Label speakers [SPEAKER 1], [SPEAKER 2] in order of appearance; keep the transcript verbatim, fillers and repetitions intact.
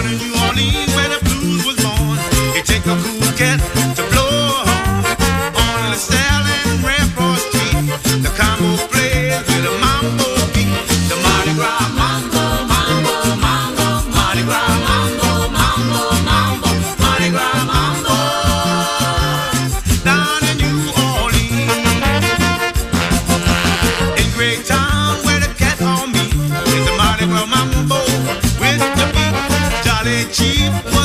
[SPEAKER 1] in New Orleans where the blues was born. It take a cool cat to blow a horn on the Style and Rampart Street. The combo plays with a mambo beat. The Mardi Gras mambo, mambo, mambo, Mardi Gras mambo, mambo, mambo, Mardi Gras mambo. Down in New Orleans, in Great Town where the cat on me is the Mardi Gras mambo with the beat. Jolly Chief